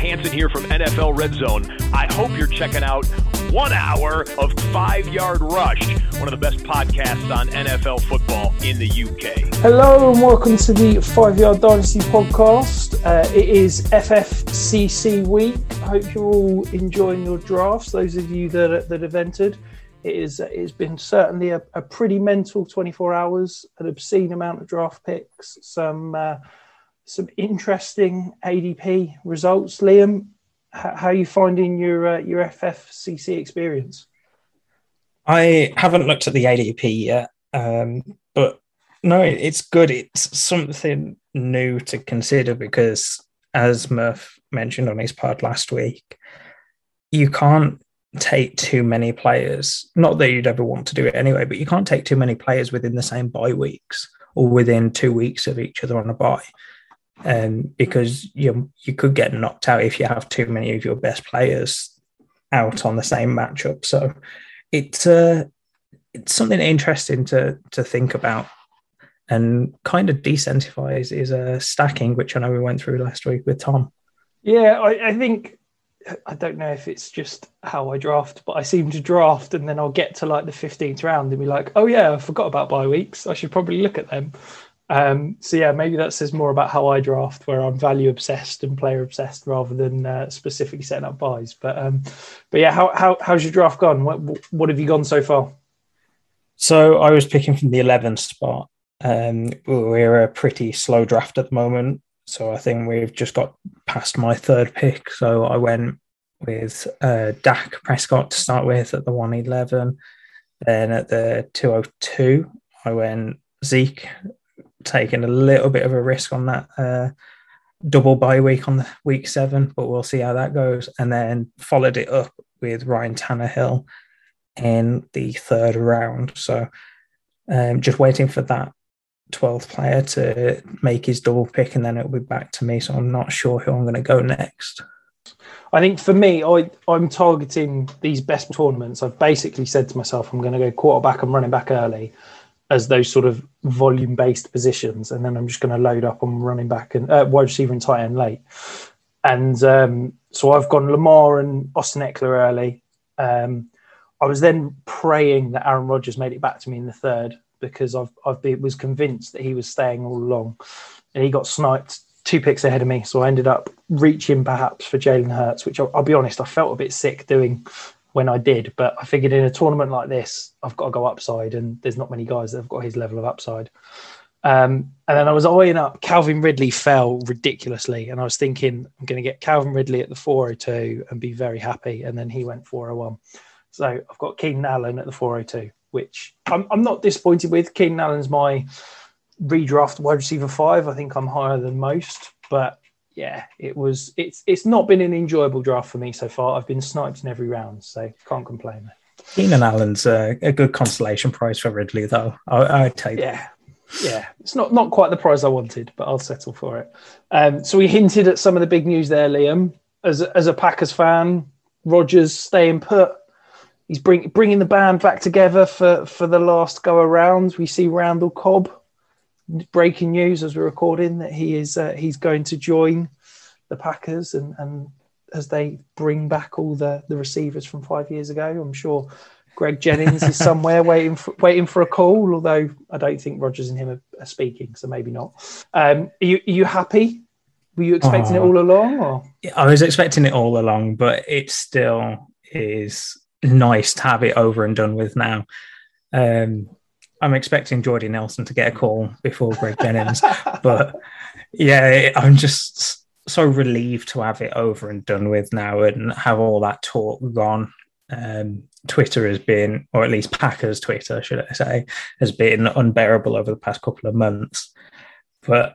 Hansen here from NFL Red Zone. I hope you're checking out 1 hour of 5-Yard Rush, one of the best podcasts on NFL football in the UK. Hello and welcome to the 5-Yard Dynasty podcast. It is FFCC week. I hope you're all enjoying your drafts, those of you that have entered. It's been certainly a pretty mental 24 hours, an obscene amount of draft picks, some interesting ADP results. Liam, how are you finding your FFCC experience? I haven't looked at the ADP yet, but no, it's good. It's something new to consider because, as Murph mentioned on his pod last week, you can't take too many players. Not that you'd ever want to do it anyway, but you can't take too many players within the same bye weeks or within 2 weeks of each other on a bye. Because you could get knocked out if you have too many of your best players out on the same matchup. So it's something interesting to think about and kind of decentralizes stacking, which I know we went through last week with Tom. Yeah, I think, I don't know if it's just how I draft, but I seem to draft and then I'll get to like the 15th round and be like, oh yeah, I forgot about bye weeks. I should probably look at them. So yeah, maybe that says more about how I draft, where I'm value obsessed and player obsessed rather than specifically setting up buys. But yeah, how's your draft gone? What have you gone so far? So I was picking from the 11th spot. We're a pretty slow draft at the moment, so I think we've just got past my third pick. So I went with Dak Prescott to start with at the 111. Then at the 202, I went Zeke, taking a little bit of a risk on that double bye week on the week 7, but we'll see how that goes. And then followed it up with Ryan Tannehill in the 3rd round. So just waiting for that 12th player to make his double pick, and then it'll be back to me. So I'm not sure who I'm going to go next. I think for me, I'm targeting these best tournaments. I've basically said to myself, I'm going to go quarterback and running back early as those sort of volume-based positions, and then I'm just going to load up on running back and wide receiver and tight end late. And so I've gone Lamar and Austin Eckler early. I was then praying that Aaron Rodgers made it back to me in the 3rd because I was convinced that he was staying all along, and he got sniped 2 picks ahead of me. So I ended up reaching perhaps for Jalen Hurts, which I'll be honest, I felt a bit sick doing when I did, but I figured in a tournament like this, I've got to go upside, and there's not many guys that have got his level of upside. And then I was eyeing up, Calvin Ridley fell ridiculously, and I was thinking I'm going to get Calvin Ridley at the 402 and be very happy, and then he went 401. So I've got Keenan Allen at the 402, which I'm not disappointed with. Keenan Allen's my redraft wide receiver 5. I think I'm higher than most, but yeah, it's not been an enjoyable draft for me so far. I've been sniped in every round, so can't complain. Keenan Allen's a good consolation prize for Ridley, though. I'd take that. Yeah. It's not quite the prize I wanted, but I'll settle for it. So we hinted at some of the big news there, Liam. As a Packers fan, Rodgers staying put. He's bringing the band back together for the last go around. We see Randall Cobb. Breaking news as we're recording that he's going to join the Packers and as they bring back all the receivers from 5 years ago. I'm sure Greg Jennings is somewhere waiting for a call, although I don't think Rodgers and him are speaking, so maybe not. Are you happy? Were you expecting it all along? Or? I was expecting it all along, but it still is nice to have it over and done with now. I'm expecting Jordy Nelson to get a call before Greg Jennings. But yeah, I'm just so relieved to have it over and done with now and have all that talk gone. Twitter has been, or at least Packers Twitter, should I say, has been unbearable over the past couple of months. But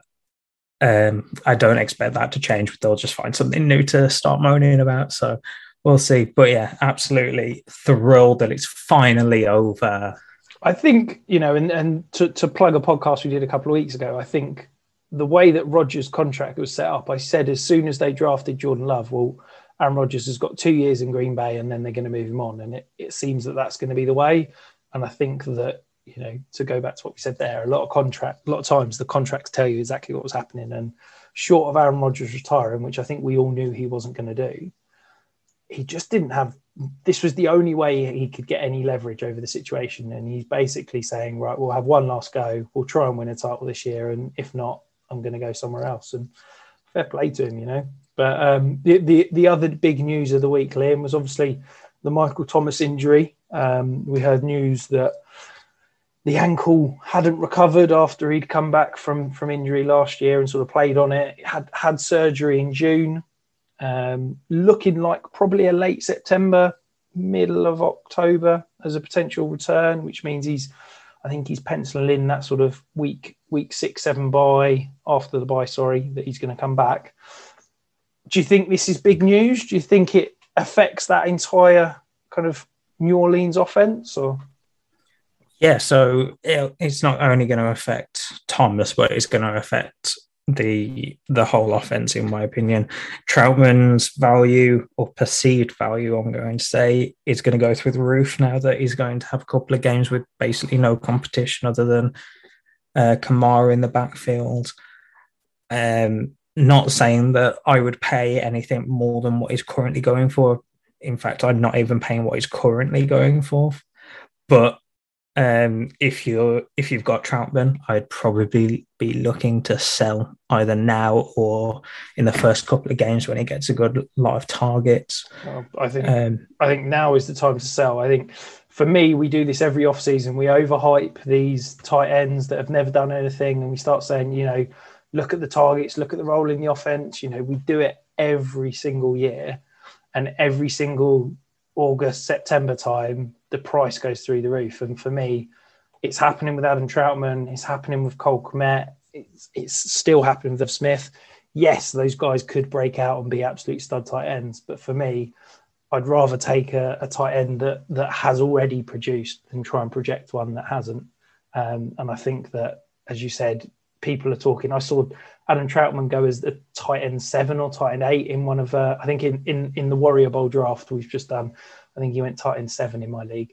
I don't expect that to change. They'll just find something new to start moaning about. So we'll see. But yeah, absolutely thrilled that it's finally over. I think, and to plug a podcast we did a couple of weeks ago, I think the way that Rodgers' contract was set up, I said as soon as they drafted Jordan Love, well, Aaron Rodgers has got 2 years in Green Bay and then they're going to move him on. And it seems that that's going to be the way. And I think that to go back to what we said there, a lot of times the contracts tell you exactly what was happening. And short of Aaron Rodgers retiring, which I think we all knew he wasn't going to do, he just didn't have. This was the only way he could get any leverage over the situation. And he's basically saying, right, we'll have one last go. We'll try and win a title this year. And if not, I'm going to go somewhere else. And fair play to him, But the other big news of the week, Liam, was obviously the Michael Thomas injury. We heard news that the ankle hadn't recovered after he'd come back from injury last year and sort of played on it. Had surgery in June, looking like probably a late September, middle of October as a potential return, which means I think he's penciling in that sort of week 6-7 bye, after the bye, that he's going to come back. Do you think this is big news? Do you think it affects that entire kind of New Orleans offense, or? Yeah, so it's not only going to affect Thomas, but it's going to affect the whole offense, in my opinion. Troutman's value, or perceived value, I'm going to say, is going to go through the roof now that he's going to have a couple of games with basically no competition other than Kamara in the backfield. Not saying that I would pay anything more than what he's currently going for. In fact, I'm not even paying what he's currently going for. But if you've got Troutman, I'd probably be looking to sell either now or in the first couple of games when he gets a good lot of targets. Well, I think now is the time to sell. I think for me, we do this every offseason. We overhype these tight ends that have never done anything, and we start saying, look at the targets, look at the role in the offense. We do it every single year, and every single August, September time, the price goes through the roof. And for me, it's happening with Adam Troutman. It's happening with Cole Kmet. It's still happening with Irv Smith. Yes, those guys could break out and be absolute stud tight ends. But for me, I'd rather take a tight end that has already produced than try and project one that hasn't. And I think that, as you said, people are talking. I saw Adam Troutman go as the tight end 7 or tight end 8 in one of, I think in the Warrior Bowl draft we've just done. I think he went tight end 7 in my league.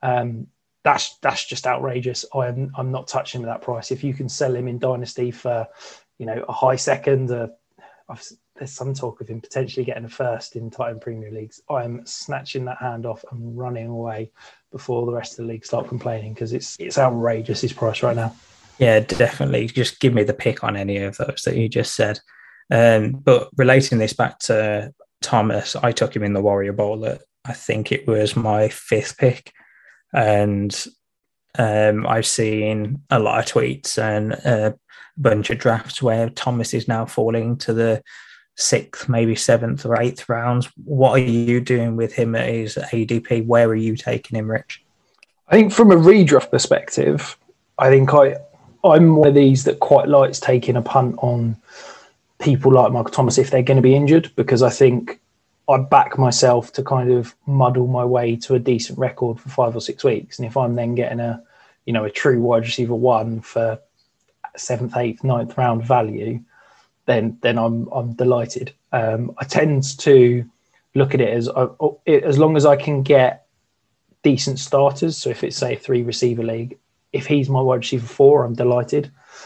That's just outrageous. I'm not touching him at that price. If you can sell him in Dynasty for, a high second, there's some talk of him potentially getting a first in tight end Premier Leagues. I'm snatching that hand off and running away before the rest of the league start complaining, because it's outrageous, his price right now. Yeah, definitely. Just give me the pick on any of those that you just said. But relating this back to Thomas, I took him in the Warrior Bowl at, I think it was my 5th pick. And I've seen a lot of tweets and a bunch of drafts where Thomas is now falling to the 6th, maybe 7th or 8th rounds. What are you doing with him at his ADP? Where are you taking him, Rich? I think from a redraft perspective, I think I'm one of these that quite likes taking a punt on people like Michael Thomas if they're going to be injured, because I think I back myself to kind of muddle my way to a decent record for 5 or 6 weeks. And if I'm then getting a true wide receiver 1 for 7th, 8th, 9th round value, then I'm delighted. I tend to look at it as long as I can get decent starters. So if it's, say, a 3 receiver league, if he's my wide receiver 4, I'm delighted.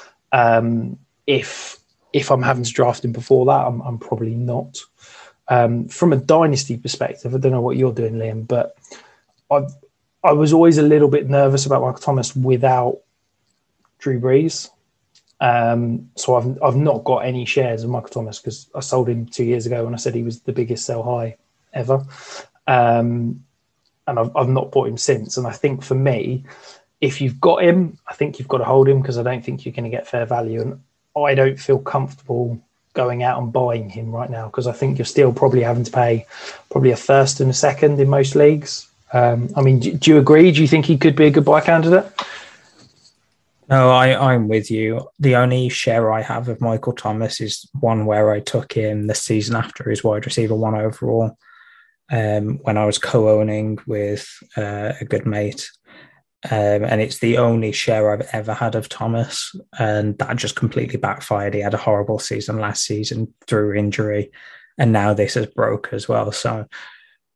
If I'm having to draft him before that, I'm probably not. From a dynasty perspective, I don't know what you're doing, Liam, but I was always a little bit nervous about Michael Thomas without Drew Brees. So I've not got any shares of Michael Thomas because I sold him 2 years ago when I said he was the biggest sell high ever. And I've not bought him since. And I think for me, if you've got him, I think you've got to hold him, because I don't think you're going to get fair value. And I don't feel comfortable going out and buying him right now, because I think you're still probably having to pay probably a 1st and a 2nd in most leagues. Do you agree? Do you think he could be a good buy candidate? No, I'm with you. The only share I have of Michael Thomas is one where I took him the season after his wide receiver 1 overall, when I was co-owning with a good mate. And it's the only share I've ever had of Thomas, and that just completely backfired. He had a horrible season last season through injury, and now this is broke as well. So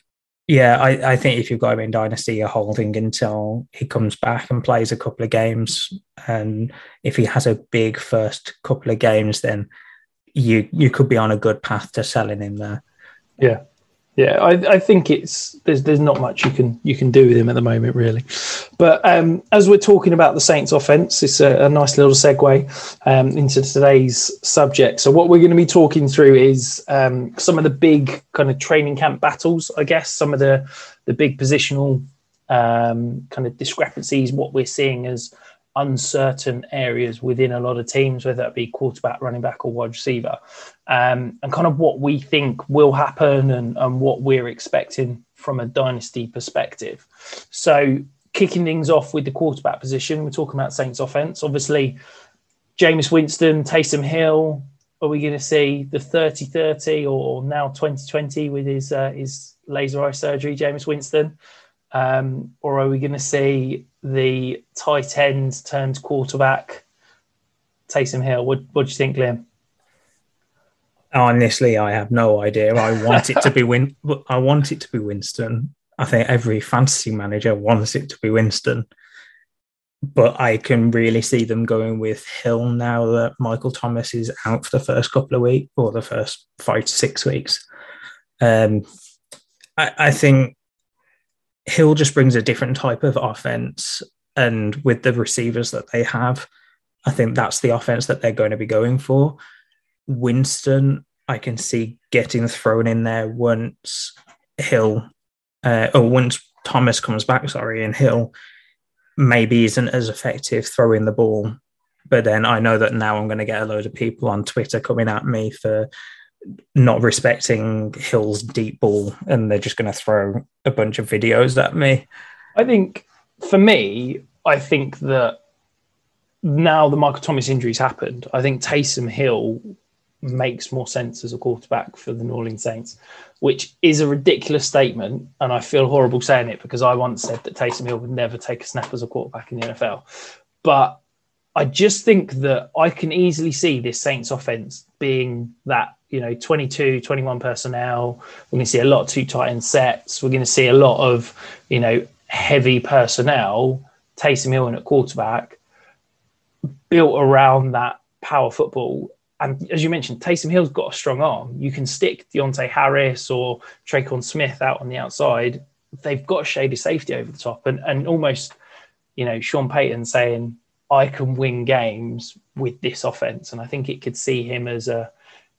Yeah, I think if you've got him in Dynasty, you're holding until he comes back and plays a couple of games. And if he has a big first couple of games, then you could be on a good path to selling him there. Yeah. Yeah, I think there's not much you can do with him at the moment, really. But as we're talking about the Saints offense, it's a nice little segue into today's subject. So what we're going to be talking through is some of the big kind of training camp battles, I guess, some of the big positional kind of discrepancies, what we're seeing as uncertain areas within a lot of teams, whether that be quarterback, running back, or wide receiver, and kind of what we think will happen and what we're expecting from a dynasty perspective. So kicking things off with the quarterback position, we're talking about Saints offense. Obviously, Jameis Winston, Taysom Hill, are we going to see the 30-30 or now 20-20 with his laser eye surgery, Jameis Winston? Or are we going to see the tight end turned quarterback, Taysom Hill? What do you think, Liam? Honestly, I have no idea. I want it to be Winston. I think every fantasy manager wants it to be Winston. But I can really see them going with Hill now that Michael Thomas is out for the first couple of weeks, or the first 5 to 6 weeks. I think Hill just brings a different type of offense, and with the receivers that they have, I think that's the offense that they're going to be going for. Winston, I can see getting thrown in there once once Thomas comes back, and Hill maybe isn't as effective throwing the ball. But then I know that now I'm going to get a load of people on Twitter coming at me for not respecting Hill's deep ball, and they're just going to throw a bunch of videos at me. I think, for me, that now the Michael Thomas injury's happened, I think Taysom Hill makes more sense as a quarterback for the New Orleans Saints, which is a ridiculous statement, and I feel horrible saying it because I once said that Taysom Hill would never take a snap as a quarterback in the NFL. But I just think that I can easily see this Saints offense being that, 22, 21 personnel. We're going to see a lot of two tight end sets. We're going to see a lot of, heavy personnel, Taysom Hill in at quarterback, built around that power football. And as you mentioned, Taysom Hill's got a strong arm. You can stick Deontay Harris or Tre'Quan Smith out on the outside. They've got a shade of safety over the top. And almost, Sean Payton saying, I can win games with this offense. And I think it could see him as a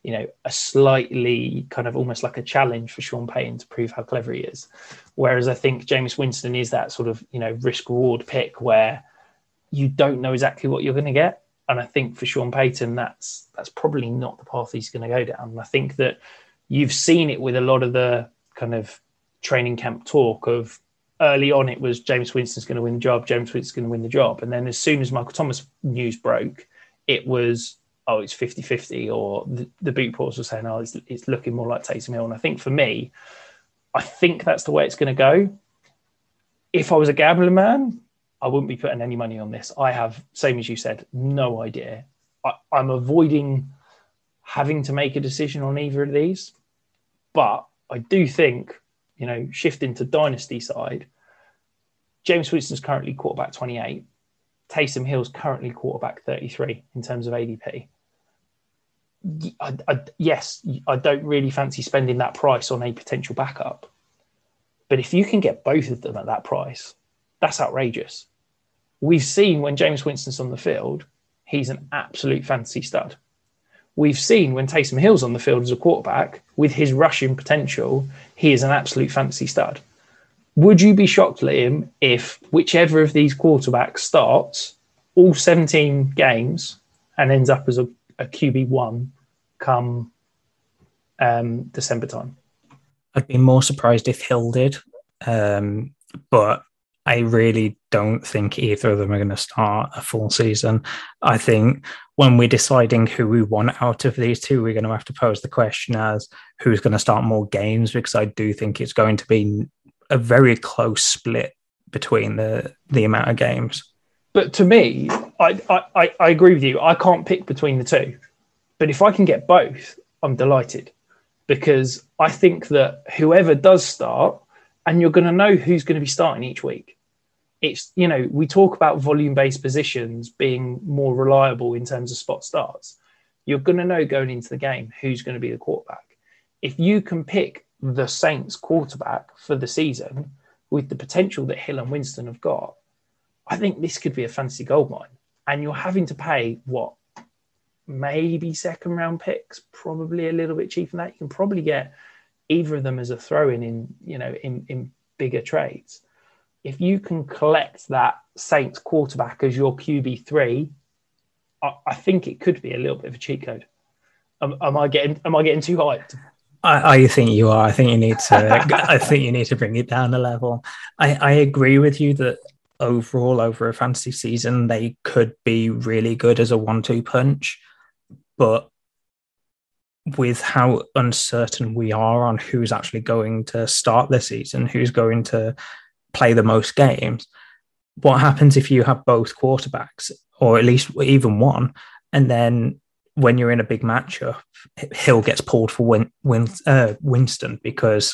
slightly kind of almost like a challenge for Sean Payton to prove how clever he is. Whereas I think Jameis Winston is that sort of, risk-reward pick where you don't know exactly what you're going to get. And I think for Sean Payton, that's probably not the path he's going to go down. And I think that you've seen it with a lot of the kind of training camp talk of early on, it was Jameis Winston's going to win the job. Jameis Winston's going to win the job. And then as soon as Michael Thomas news broke, it was, it's 50-50, or the boot reports were saying, it's looking more like Taysom Hill. And I think for me, I think that's the way it's going to go. If I was a gambling man, I wouldn't be putting any money on this. I have, same as you said, no idea. I'm avoiding having to make a decision on either of these. But I do think, shifting to dynasty side, Jameis Winston's currently quarterback 28. Taysom Hill's currently quarterback 33 in terms of ADP. Yes, I don't really fancy spending that price on a potential backup. But if you can get both of them at that price, that's outrageous. We've seen when Jameis Winston's on the field, he's an absolute fantasy stud. We've seen when Taysom Hill's on the field as a quarterback, with his rushing potential, he is an absolute fantasy stud. Would you be shocked, Liam, if whichever of these quarterbacks starts all 17 games and ends up as a QB1 come December time? I'd be more surprised if Hill did, but I really don't think either of them are going to start a full season. I think when we're deciding who we want out of these two, we're going to have to pose the question as who's going to start more games, because I do think it's going to be a very close split between the amount of games. But to me, I agree with you. I can't pick between the two. But if I can get both, I'm delighted, because I think that whoever does start and you're going to know who's going to be starting each week. It's, we talk about volume-based positions being more reliable in terms of spot starts. You're going to know going into the game who's going to be the quarterback. If you can pick the Saints quarterback for the season with the potential that Hill and Winston have got, I think this could be a fantasy goldmine. And you're having to pay what? Maybe second round picks, probably a little bit cheaper than that. You can probably get either of them as a throw-in in bigger trades. If you can collect that Saints quarterback as your QB3, I think it could be a little bit of a cheat code. Am I getting too hyped? I think you are. I think you need to bring it down a level. I agree with you that overall, over a fantasy season, they could be really good as a 1-2 punch. But with how uncertain we are on who's actually going to start the season, who's going to play the most games, what happens if you have both quarterbacks, or at least even one, and then when you're in a big matchup, Hill gets pulled for Winston because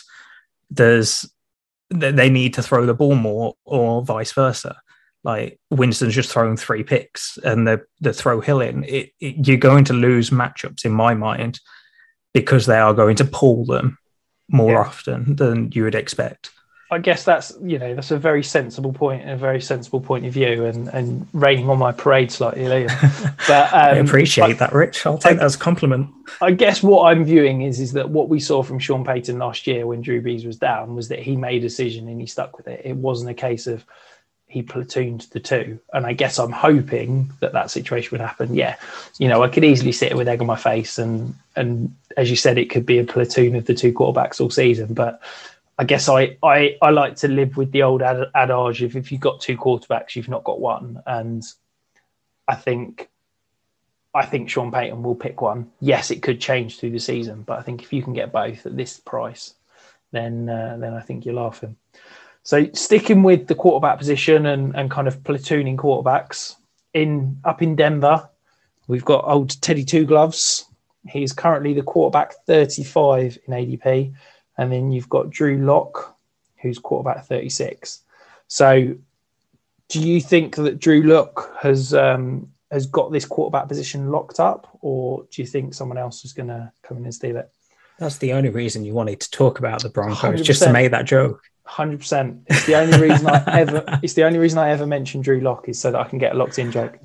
they need to throw the ball more, or vice versa. Like Winston's just thrown 3 picks and the throw Hill in. You're going to lose matchups in my mind because they are going to pull them more often than you would expect. I guess that's a very sensible point and a very sensible point of view, and raining on my parade slightly, Liam. But I appreciate that, Rich. I'll take that as a compliment. I guess what I'm viewing is that what we saw from Sean Payton last year when Drew Brees was down was that he made a decision and he stuck with it. It wasn't a case of he platooned the two. And I guess I'm hoping that situation would happen. Yeah, I could easily sit with egg on my face, and as you said, it could be a platoon of the two quarterbacks all season. But I guess I like to live with the old adage of if you've got two quarterbacks, you've not got one. And I think Sean Payton will pick one. Yes, it could change through the season, but I think if you can get both at this price, then I think you're laughing. So sticking with the quarterback position and kind of platooning quarterbacks up in Denver, we've got old Teddy Two Gloves. He's currently the quarterback 35 in ADP. And then you've got Drew Lock, who's quarterback 36. So do you think that Drew Lock has got this quarterback position locked up, or do you think someone else is going to come in and steal it? That's the only reason you wanted to talk about the Broncos, 100%. Just to make that joke. 100%. It's the only reason it's the only reason I ever mention Drew Lock is so that I can get a locked in joke.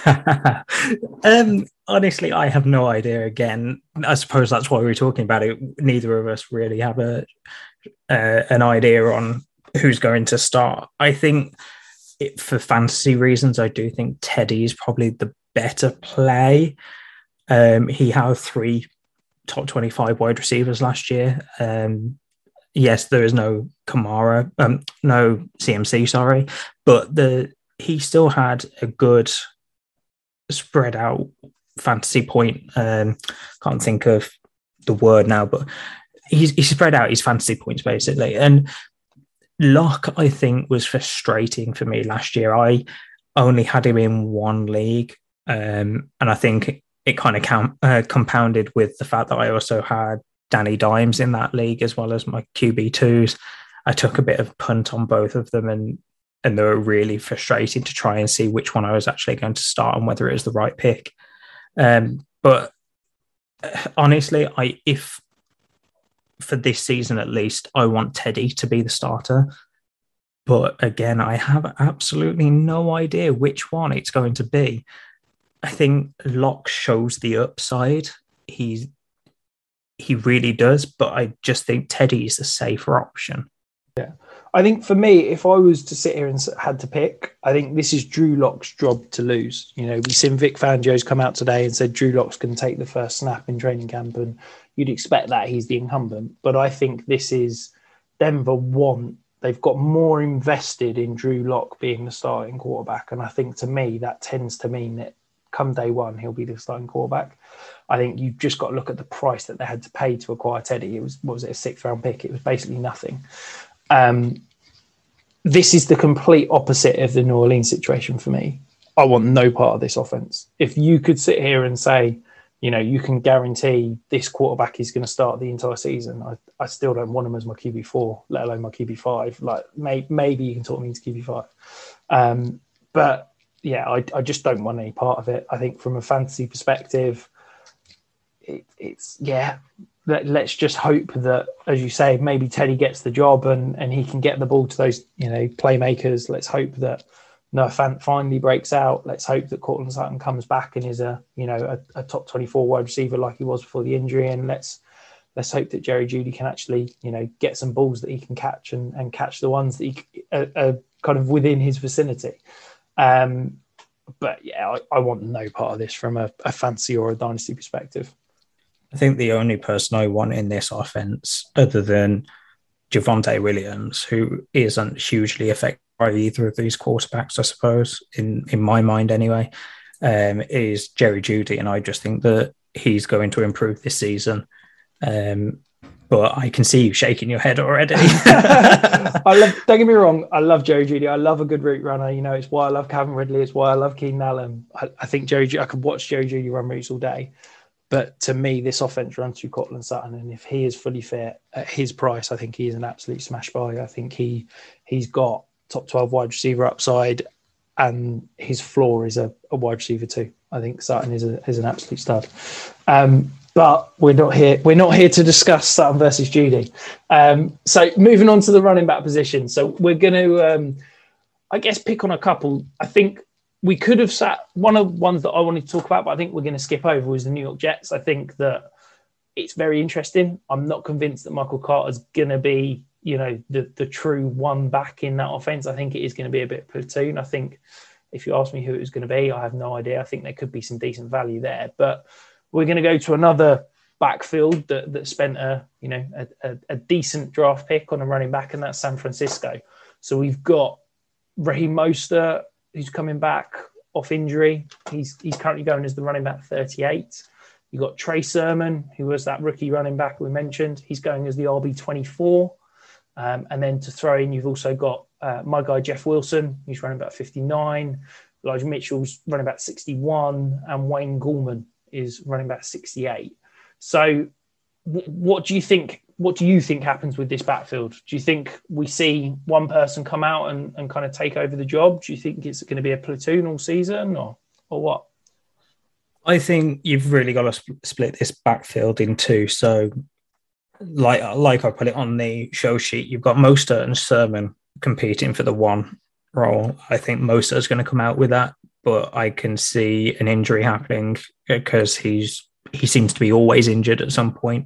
Honestly, I have no idea. Again, I suppose that's why we're talking about it. Neither of us really have an idea on who's going to start. I think for fantasy reasons, I do think Teddy is probably the better play. He had 3 top 25 wide receivers last year. Yes, there is no Kamara, no CMC, sorry, but he still had a good spread out fantasy point. Can't think of the word now, but he spread out his fantasy points basically. And Locke, I think, was frustrating for me last year. I only had him in one league, and I think it kind of compounded with the fact that I also had Danny Dimes in that league as well as my QB2s. I took a bit of punt on both of them, and they were really frustrating to try and see which one I was actually going to start and whether it was the right pick. But honestly, if for this season at least, I want Teddy to be the starter. But again, I have absolutely no idea which one it's going to be. I think Locke shows the upside. He really does, but I just think Teddy is the safer option. Yeah. I think for me, if I was to sit here and had to pick, I think this is Drew Lock's job to lose. We've seen Vic Fangio's come out today and said Drew Lock's going to take the first snap in training camp, and you'd expect that he's the incumbent. But I think this is Denver they've got more invested in Drew Lock being the starting quarterback. And I think to me, that tends to mean that come day one, he'll be the starting quarterback. I think you've just got to look at the price that they had to pay to acquire Teddy. It was, a 6th round pick? It was basically nothing. This is the complete opposite of the New Orleans situation for me. I want no part of this offense. If you could sit here and say you can guarantee this quarterback is going to start the entire season. I still don't want him as my QB4, let alone my QB5. Like maybe you can talk me into QB5. But yeah, I just don't want any part of it. I think from a fantasy perspective, let's just hope that, as you say, maybe Teddy gets the job and he can get the ball to those, playmakers. Let's hope that Noah Fant finally breaks out. Let's hope that Courtland Sutton comes back and is a top 24 wide receiver like he was before the injury. And let's hope that Jerry Jeudy can actually, get some balls that he can catch and catch the ones that he are kind of within his vicinity. But yeah, I want no part of this from a fantasy or a dynasty perspective. I think the only person I want in this offense, other than Javonte Williams, who isn't hugely affected by either of these quarterbacks, I suppose, in my mind anyway, is Jerry Jeudy. And I just think that he's going to improve this season. But I can see you shaking your head already. Don't get me wrong, I love Jerry Jeudy. I love a good route runner. It's why I love Calvin Ridley. It's why I love Keenan Allen. I think I could watch Jerry Jeudy run routes all day. But to me, this offense runs through Courtland Sutton, and if he is fully fit at his price, I think he is an absolute smash buy. I think he's got top 12 wide receiver upside, and his floor is a wide receiver too. I think Sutton is an absolute stud. But we're not here. We're not here to discuss Sutton versus Jeudy. So moving on to the running back position. So we're going to, I guess, pick on a couple. I think we could have sat one of the ones that I wanted to talk about, but I think we're going to skip over was the New York Jets. I think that it's very interesting. I'm not convinced that Michael Carter's going to be, the true one back in that offense. I think it is going to be a bit platoon. I think if you ask me who it was going to be, I have no idea. I think there could be some decent value there, but we're going to go to another backfield that spent a decent draft pick on a running back, and that's San Francisco. So we've got Raheem Mostert, who's coming back off injury. He's currently going as the running back 38. You've got Trey Sermon, who was that rookie running back we mentioned. He's going as the RB 24. And then to throw in, you've also got my guy Jeff Wilson, who's running back 59. Elijah Mitchell's running back 61, and Wayne Gallman is running back 68. So what do you think? What do you think happens with this backfield? Do you think we see one person come out and kind of take over the job? Do you think it's going to be a platoon all season or what? I think you've really got to split this backfield in two. So like I put it on the show sheet, you've got Mostert and Sermon competing for the one role. I think Mostert is going to come out with that, but I can see an injury happening because he seems to be always injured at some point.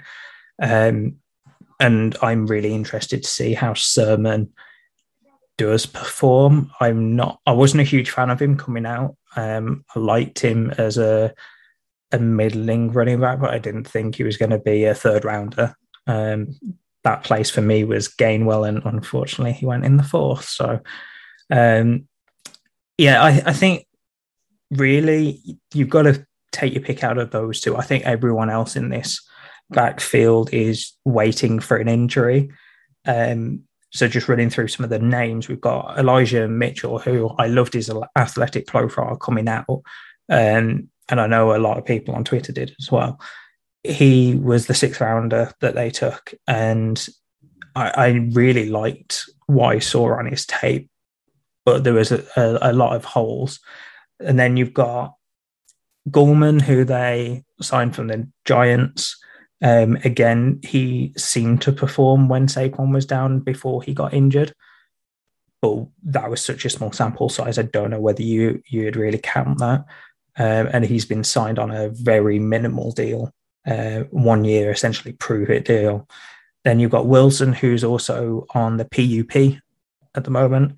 And I'm really interested to see how Sermon does perform. I wasn't a huge fan of him coming out. I liked him as a middling running back, but I didn't think he was going to be a third rounder. That place for me was Gainwell, and unfortunately he went in the fourth. So I think really you've got to take your pick out of those two. I think everyone else in this backfield is waiting for an injury. So just running through some of the names, we've got Elijah Mitchell, who I loved his athletic profile coming out. And I know a lot of people on Twitter did as well. He was the 6th rounder that they took. And I really liked what I saw on his tape, but there was a lot of holes. And then you've got Gallman, who they signed from the Giants. Again, he seemed to perform when Saquon was down before he got injured, but that was such a small sample size. I don't know whether you'd really count that. And he's been signed on a very minimal deal, 1 year, essentially prove it deal. Then you've got Wilson, who's also on the PUP at the moment.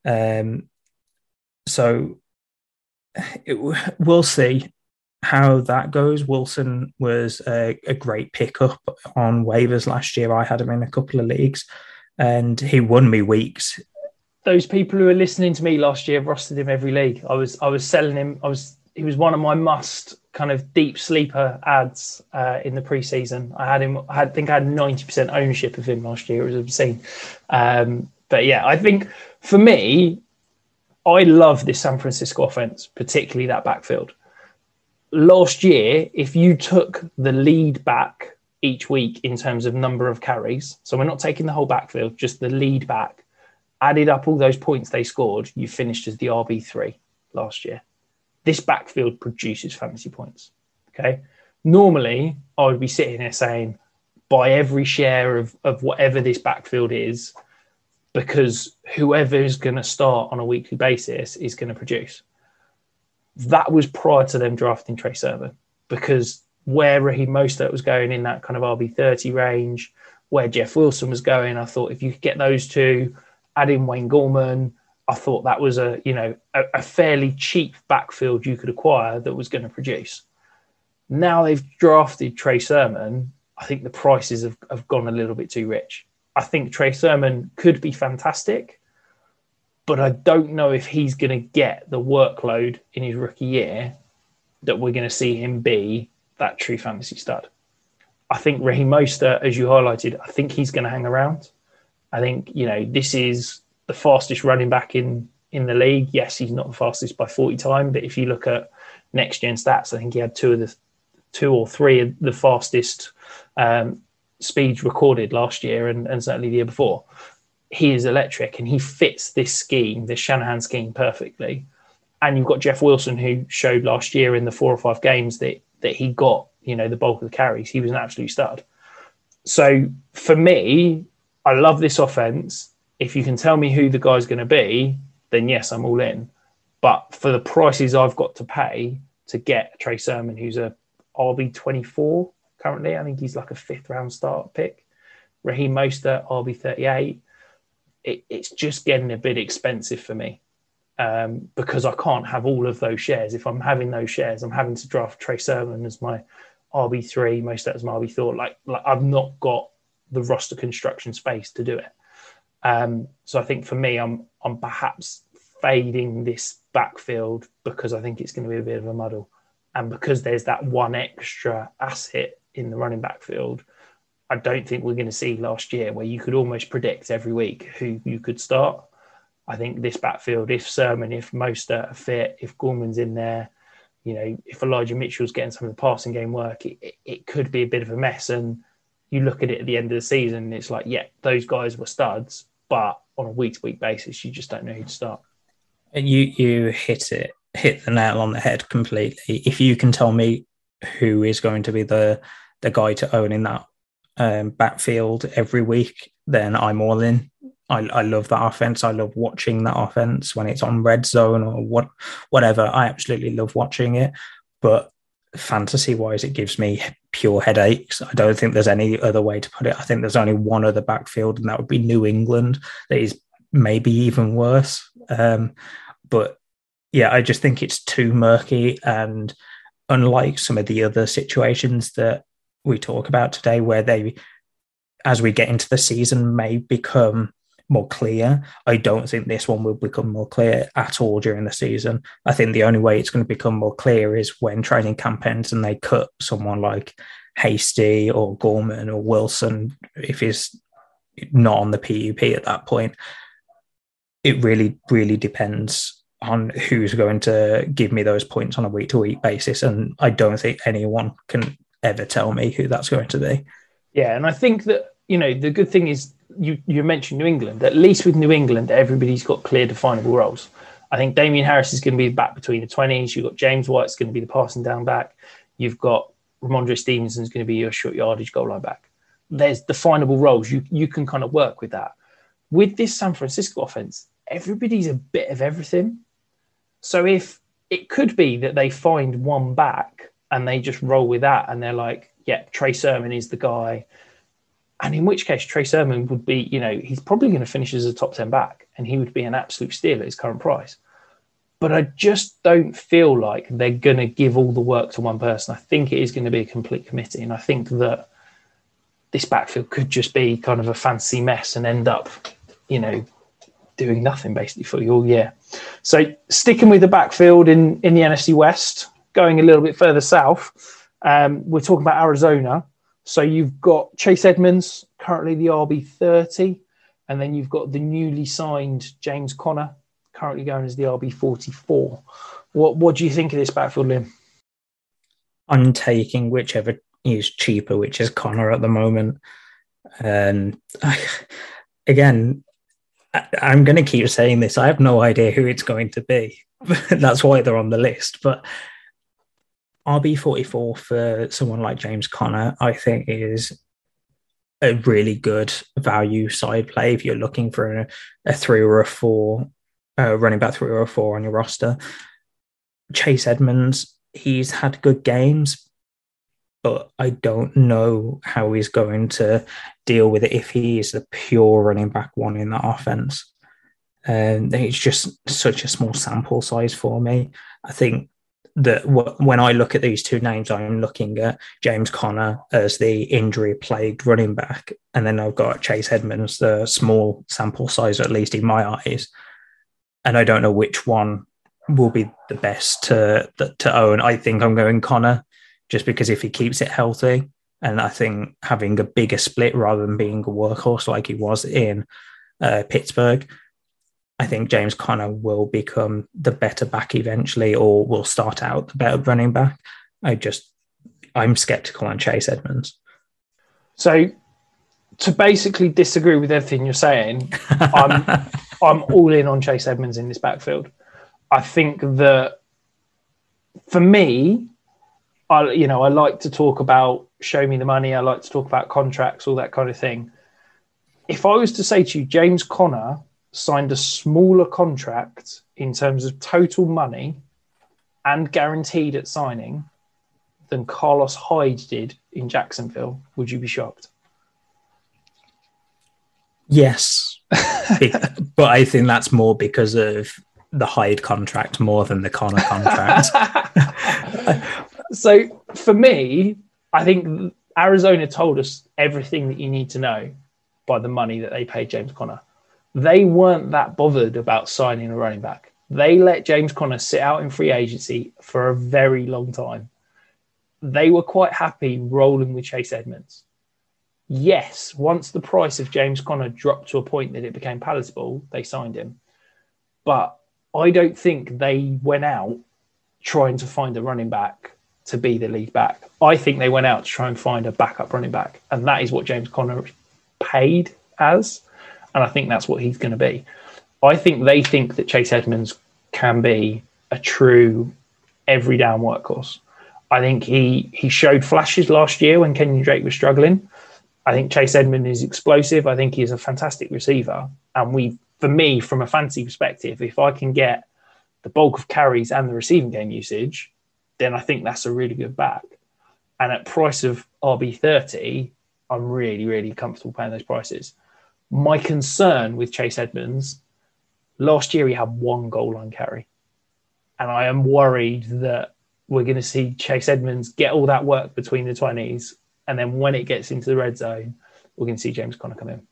So we'll see how that goes. Wilson was a great pickup on waivers last year. I had him in a couple of leagues and he won me weeks. Those people who were listening to me last year rostered him every league. I was selling him. He was one of my must kind of deep sleeper ads in the preseason. I think I had 90% ownership of him last year. It was obscene. But yeah, I think for me, I love this San Francisco offense, particularly that backfield. last year, if you took the lead back each week in terms of number of carries, so we're not taking the whole backfield, just the lead back, added up all those points they scored, you finished as the RB3 last year. This backfield produces fantasy points. Okay. Normally, I would be sitting there saying, buy every share of whatever this backfield is, because whoever is going to start on a weekly basis is going to produce. That was prior to them drafting Trey Sermon, because where Raheem Mostert was going in that kind of RB30 range, where Jeff Wilson was going, I thought if you could get those two, add in Wayne Gallman, I thought that was a fairly cheap backfield you could acquire that was going to produce. Now they've drafted Trey Sermon, I think the prices have gone a little bit too rich. I think Trey Sermon could be fantastic, but I don't know if he's going to get the workload in his rookie year that we're going to see him be that true fantasy stud. I think Raheem Mostert, as you highlighted, I think he's going to hang around. I think, this is the fastest running back in the league. Yes, he's not the fastest by 40 time, but if you look at next gen stats, I think he had two or three of the fastest speeds recorded last year and certainly the year before. He is electric and he fits this scheme, this Shanahan scheme, perfectly. And you've got Jeff Wilson, who showed last year in the 4 or 5 games that he got, the bulk of the carries. He was an absolute stud. So for me, I love this offense. If you can tell me who the guy's going to be, then yes, I'm all in. But for the prices I've got to pay to get Trey Sermon, who's a RB24 currently, I think he's like a 5th round start pick. Raheem Mostert, RB38. It's just getting a bit expensive for me because I can't have all of those shares. If I'm having those shares, I'm having to draft Trey Sermon as my RB3, Mostert as my RB4. Like I've not got the roster construction space to do it. So I think for me, I'm perhaps fading this backfield because I think it's going to be a bit of a muddle. And because there's that one extra asset in the running backfield, I don't think we're going to see last year where you could almost predict every week who you could start. I think this backfield, if Sermon, if Mostert are fit, if Gorman's in there, if Elijah Mitchell's getting some of the passing game work, it could be a bit of a mess. And you look at it at the end of the season, and it's like, yeah, those guys were studs, but on a week-to-week basis, you just don't know who to start. You hit the nail on the head completely. If you can tell me who is going to be the guy to own in that backfield every week, then I'm all in. I love that offense. I love watching that offense when it's on Red Zone or whatever. I absolutely love watching it. But fantasy-wise, it gives me pure headaches. I don't think there's any other way to put it. I think there's only one other backfield, and that would be New England. That is maybe even worse. But yeah, I just think it's too murky. And unlike some of the other situations that we talk about today, where they, as we get into the season, may become more clear, I don't think this one will become more clear at all during the season. I think the only way it's going to become more clear is when training camp ends and they cut someone like Hasty or Gorman or Wilson, if he's not on the PUP at that point. It really, really depends on who's going to give me those points on a week-to-week basis. And I don't think anyone can ever tell me who that's going to be. Yeah, and I think that, the good thing is you mentioned New England. At least with New England, everybody's got clear definable roles. I think Damian Harris is going to be back between the 20s. You've got James White's going to be the passing down back. You've got Ramondre Stevenson's going to be your short yardage goal line back. There's definable roles. You can kind of work with that. With this San Francisco offense, everybody's a bit of everything. So if it could be that they find one back and they just roll with that and they're like, yeah, Trey Sermon is the guy. And in which case, Trey Sermon would be, he's probably going to finish as a top 10 back and he would be an absolute steal at his current price. But I just don't feel like they're going to give all the work to one person. I think it is going to be a complete committee. And I think that this backfield could just be kind of a fancy mess and end up, doing nothing basically for you all year. So sticking with the backfield in the NFC West, going a little bit further south, we're talking about Arizona. So you've got Chase Edmonds, currently the RB30, and then you've got the newly signed James Conner, currently going as the RB44. What do you think of this backfield, Liam? I'm taking whichever is cheaper, which is Connor at the moment. And again, I'm going to keep saying this. I have no idea who it's going to be. That's why they're on the list. But RB44 for someone like James Conner, I think, is a really good value side play if you're looking for a 3 or a 4, running back 3 or a 4 on your roster. Chase Edmonds, he's had good games, but I don't know how he's going to deal with it if he is the pure running back one in that offense. And it's just such a small sample size for me. I think that when I look at these two names, I'm looking at James Conner as the injury-plagued running back, and then I've got Chase Edmonds, the small sample size, at least in my eyes. And I don't know which one will be the best to own. I think I'm going Conner, just because if he keeps it healthy, and I think having a bigger split rather than being a workhorse like he was in Pittsburgh, I think James Conner will become the better back eventually, or will start out the better running back. I'm skeptical on Chase Edmonds. So to basically disagree with everything you're saying, I'm all in on Chase Edmonds in this backfield. I think that for me, I like to talk about show me the money. I like to talk about contracts, all that kind of thing. If I was to say to you, James Conner signed a smaller contract in terms of total money and guaranteed at signing than Carlos Hyde did in Jacksonville, would you be shocked? Yes. But I think that's more because of the Hyde contract more than the Conner contract. So for me, I think Arizona told us everything that you need to know by the money that they paid James Conner. They weren't that bothered about signing a running back. They let James Conner sit out in free agency for a very long time. They were quite happy rolling with Chase Edmonds. Yes, once the price of James Conner dropped to a point that it became palatable, they signed him. But I don't think they went out trying to find a running back to be the lead back. I think they went out to try and find a backup running back. And that is what James Conner paid as. And I think that's what he's going to be. I think they think that Chase Edmonds can be a true every down workhorse. I think he showed flashes last year when Kenyon Drake was struggling. I think Chase Edmonds is explosive. I think he's a fantastic receiver. And for me, from a fantasy perspective, if I can get the bulk of carries and the receiving game usage, then I think that's a really good back. And at price of RB30, I'm really, really comfortable paying those prices. My concern with Chase Edmonds, last year he had 1 goal line carry. And I am worried that we're going to see Chase Edmonds get all that work between the 20s. And then when it gets into the red zone, we're going to see James Conner come in.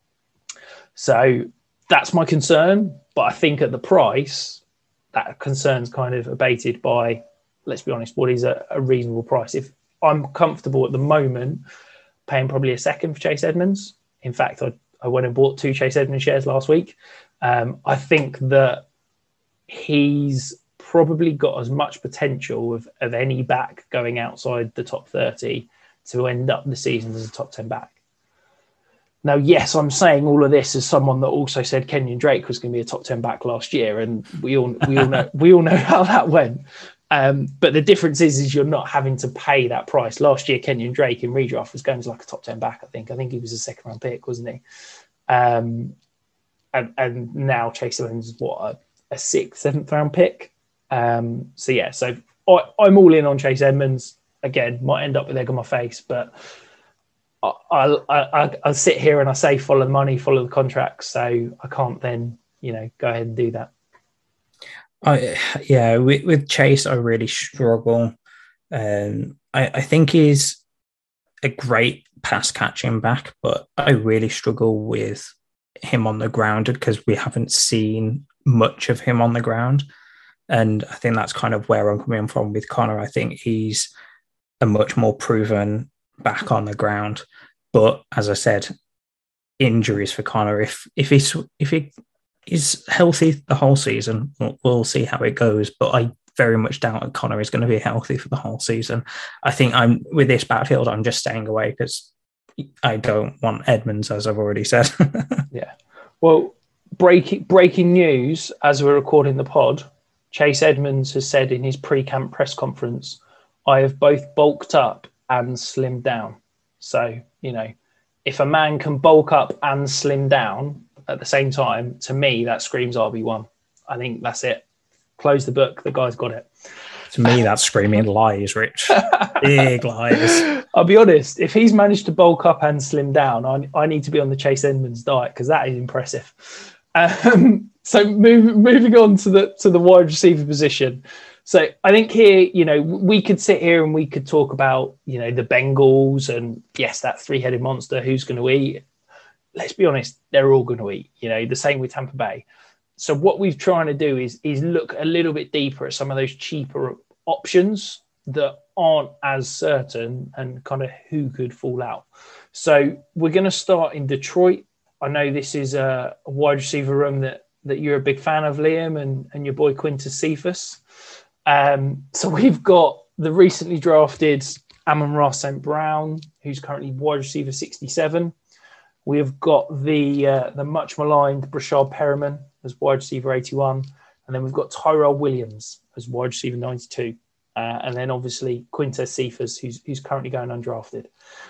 So that's my concern. But I think at the price, that concern's kind of abated by, let's be honest, what is a reasonable price. If I'm comfortable at the moment paying probably a second for Chase Edmonds. In fact, I went and bought 2 Chase Edmonds shares last week. I think that he's probably got as much potential of any back going outside the top 30 to end up the season as a top 10 back. Now, yes, I'm saying all of this as someone that also said Kenyon Drake was going to be a top 10 back last year, and we all know how that went. But the difference is you're not having to pay that price. Last year, Kenyon Drake in redraft was going as like a top 10 back. I think he was a second round pick, wasn't he? And now Chase Edmonds is what, a 6th, 7th round pick. So I'm all in on Chase Edmonds. Again, might end up with egg on my face, but I'll sit here and I say follow the money, follow the contracts. So I can't then, go ahead and do that. With Chase, I really struggle. I think he's a great pass catching back, but I really struggle with him on the ground because we haven't seen much of him on the ground. And I think that's kind of where I'm coming from with Conner. I think he's a much more proven back on the ground. But as I said, injuries for Conner, if he is healthy the whole season, we'll see how it goes. But very much doubt that Connor is going to be healthy for the whole season. I think I'm with this backfield, I'm just staying away because I don't want Edmonds, as I've already said. Yeah. Well, breaking news as we're recording the pod, Chase Edmonds has said in his pre-camp press conference, I have both bulked up and slimmed down. So, if a man can bulk up and slim down at the same time, to me, that screams RB1. I think that's it. Close the book. The guy's got it. To me, that's screaming lies, Rich. Big lies. I'll be honest. If he's managed to bulk up and slim down, I need to be on the Chase Edmonds diet because that is impressive. So moving on to the wide receiver position. So I think here, we could sit here and we could talk about, the Bengals and yes, that three-headed monster who's going to eat. Let's be honest, they're all going to eat, the same with Tampa Bay. So what we're trying to do is look a little bit deeper at some of those cheaper options that aren't as certain and kind of who could fall out. So we're going to start in Detroit. I know this is a wide receiver room that you're a big fan of, Liam, and your boy Quintus Cephas. So we've got the recently drafted Amon-Ra St. Brown, who's currently wide receiver 67. We've got the much maligned Brashard Perriman as wide receiver 81. And then we've got Tyrell Williams as wide receiver 92. And then obviously Quintus Cephas, who's currently going undrafted.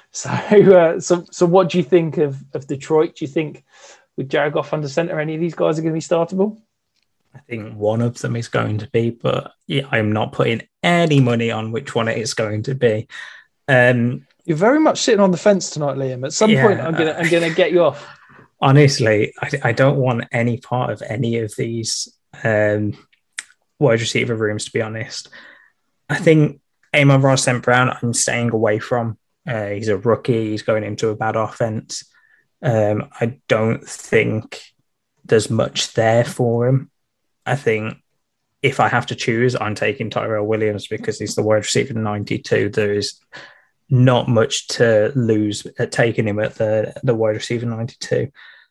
So what do you think of Detroit? Do you think with Jared Goff under center, any of these guys are going to be startable? I think one of them is going to be, but yeah, I'm not putting any money on which one it is going to be. You're very much sitting on the fence tonight, Liam. At some point, I'm gonna get you off. Honestly, I don't want any part of any of these wide receiver rooms, to be honest. I think Amon-Ra St. Brown, I'm staying away from. He's a rookie. He's going into a bad offense. I don't think there's much there for him. I think if I have to choose, I'm taking Tyrell Williams because he's the wide receiver 92. There is not much to lose at taking him at the wide receiver 92.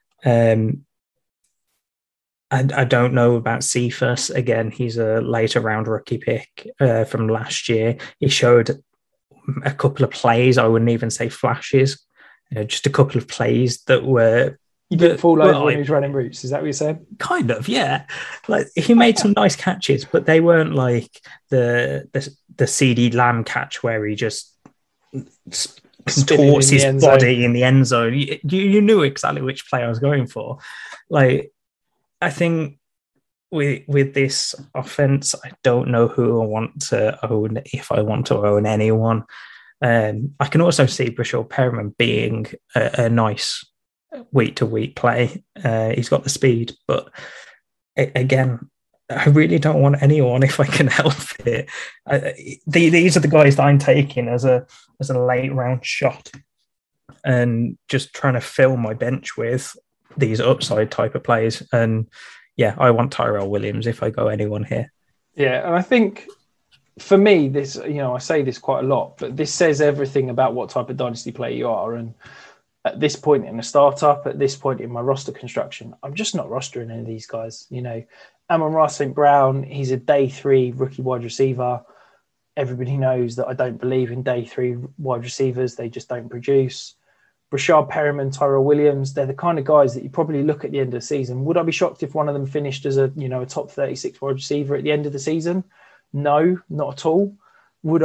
I don't know about Cephas. Again, he's a later round rookie pick from last year. He showed a couple of plays. I wouldn't even say flashes. Just a couple of plays that were... You didn't fall over when he was running routes. Is that what you're saying? Kind of, yeah. Like he made some nice catches, but they weren't like the CD Lamb catch where he just contorts his body in the end zone. You knew exactly which play I was going for. Like, I think with this offense, I don't know who I want to own, if I want to own anyone. I can also see Brashard Perriman being a nice week-to-week play. He's got the speed, but again, I really don't want anyone if I can help it. These are the guys that I'm taking as a late-round shot and just trying to fill my bench with these upside type of plays. And yeah, I want Tyrell Williams if I go anyone here. Yeah, and I think for me, this, I say this quite a lot, but this says everything about what type of dynasty player you are. And at this point in a startup, at this point in my roster construction, I'm just not rostering any of these guys. Amon-Ra St. Brown, he's a day 3 rookie wide receiver. Everybody knows that I don't believe in day 3 wide receivers. They just don't produce. Brashard Perriman, Tyrell Williams, they're the kind of guys that you probably look at the end of the season. Would I be shocked if one of them finished as a top 36 wide receiver at the end of the season? No, not at all. Would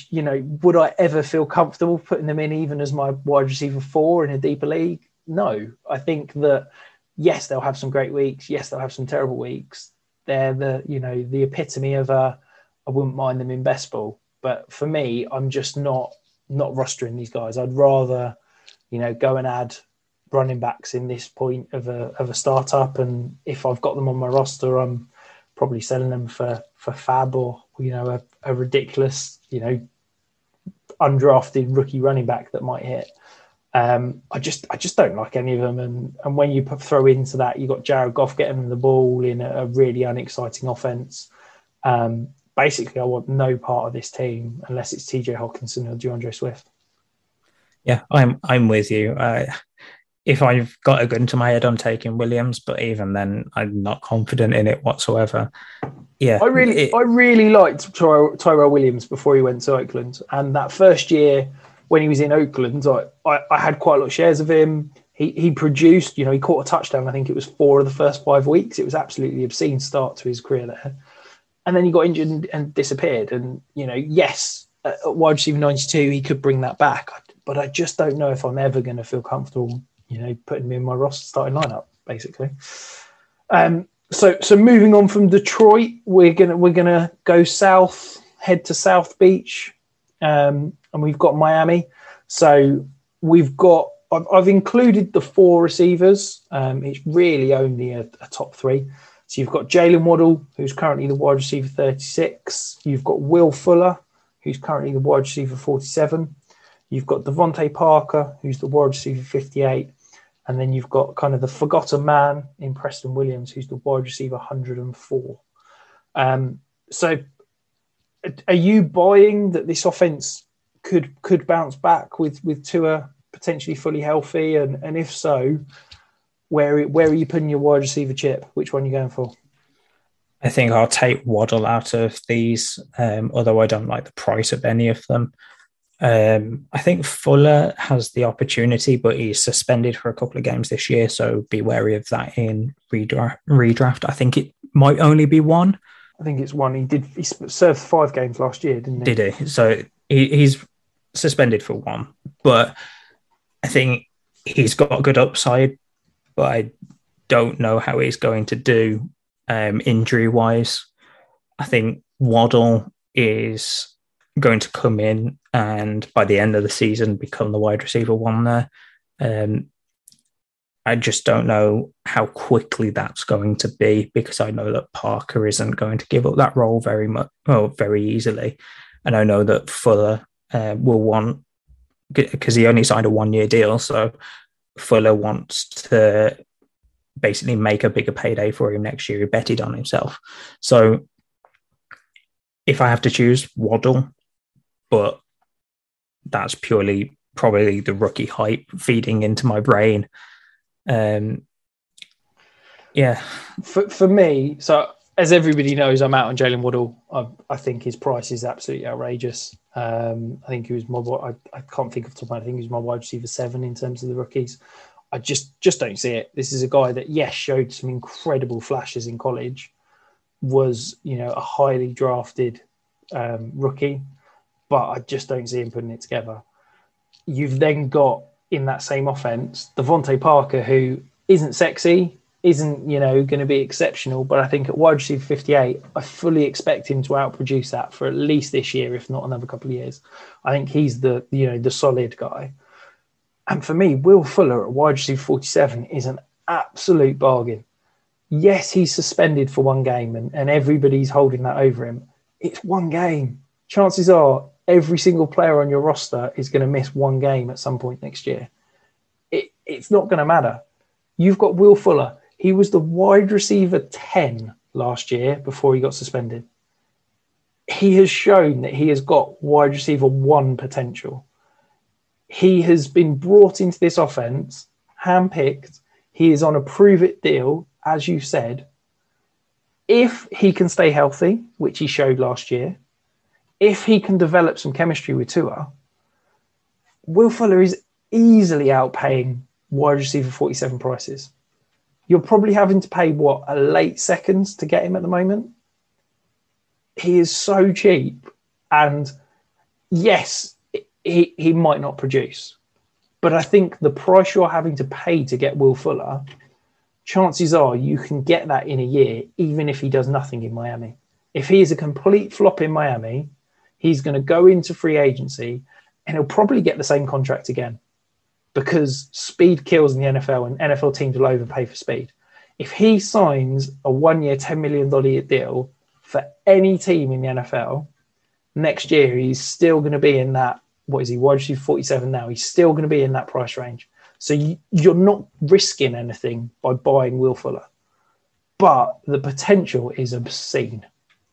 I ever feel comfortable putting them in even as my wide receiver 4 in a deeper league? No. I think that, yes, they'll have some great weeks. Yes, they'll have some terrible weeks. They're the epitome of I wouldn't mind them in best ball. But for me, I'm just not rostering these guys. I'd rather, go and add running backs in this point of a startup. And if I've got them on my roster, I'm probably selling them for fab or, a ridiculous, undrafted rookie running back that might hit. I just don't like any of them. And when you throw into that, you've got Jared Goff getting them the ball in a really unexciting offense. Basically, I want no part of this team unless it's TJ Hawkinson or DeAndre Swift. Yeah, I'm with you. If I've got a gun to my head, I'm taking Williams, but even then, I'm not confident in it whatsoever. Yeah, I really liked Tyrell Williams before he went to Oakland, and that first year when he was in Oakland, I had quite a lot of shares of him. He produced, he caught a touchdown. I think it was 4 of the first 5 weeks. It was absolutely obscene start to his career there, and then he got injured and disappeared. And yes, at wide receiver 92, he could bring that back, but I just don't know if I'm ever going to feel comfortable, putting him in my roster starting lineup, basically. So moving on from Detroit, we're gonna go south, head to South Beach, and we've got Miami. So I've included the 4 receivers. It's really only a top 3. So you've got Jalen Waddle, who's currently the wide receiver 36. You've got Will Fuller, who's currently the wide receiver 47. You've got Devontae Parker, who's the wide receiver 58. And then you've got kind of the forgotten man in Preston Williams, who's the wide receiver 104. So are you buying that this offense could bounce back with Tua potentially fully healthy? And if so, where are you putting your wide receiver chip? Which one are you going for? I think I'll take Waddle out of these, although I don't like the price of any of them. I think Fuller has the opportunity, but he's suspended for a couple of games this year, so be wary of that in redraft. I think it might only be 1. I think it's 1. He served 5 games last year, didn't he? Did he? So he's suspended for 1, but I think he's got a good upside, but I don't know how he's going to do injury-wise. I think Waddle is going to come in and by the end of the season become the wide receiver 1 there. I just don't know how quickly that's going to be, because I know that Parker isn't going to give up that role very easily. And I know that Fuller will want, because he only signed a 1-year deal, so Fuller wants to basically make a bigger payday for him next year. He betted on himself. So if I have to choose, Waddle, but that's purely probably the rookie hype feeding into my brain. Yeah. For me, so as everybody knows, I'm out on Jalen Waddle. I think his price is absolutely outrageous. I think he was I can't think of the top of my head. I think he was my wide receiver 7 in terms of the rookies. I just don't see it. This is a guy that, yes, showed some incredible flashes in college, was, a highly drafted rookie, but I just don't see him putting it together. You've then got, in that same offense, Devontae Parker, who isn't sexy, isn't, going to be exceptional, but I think at wide receiver 58, I fully expect him to outproduce that for at least this year, if not another couple of years. I think he's the solid guy. And for me, Will Fuller at wide receiver 47 is an absolute bargain. Yes, he's suspended for 1 game and everybody's holding that over him. It's 1 game. Chances are every single player on your roster is going to miss 1 game at some point next year. It's not going to matter. You've got Will Fuller. He was the wide receiver 10 last year before he got suspended. He has shown that he has got wide receiver 1 potential. He has been brought into this offense, handpicked. He is on a prove-it deal, as you said. If he can stay healthy, which he showed last year, if he can develop some chemistry with Tua, Will Fuller is easily outpaying wide receiver 47 prices. You're probably having to pay, a late seconds to get him at the moment? He is so cheap. And yes, he might not produce. But I think the price you're having to pay to get Will Fuller, chances are you can get that in a year, even if he does nothing in Miami. If he is a complete flop in Miami, he's going to go into free agency and he'll probably get the same contract again, because speed kills in the NFL and NFL teams will overpay for speed. If he signs a 1-year, $10 million deal for any team in the NFL, next year he's still going to be in that, what is he, wide receiver 47 now? He's still going to be in that price range. So you're not risking anything by buying Will Fuller. But the potential is obscene.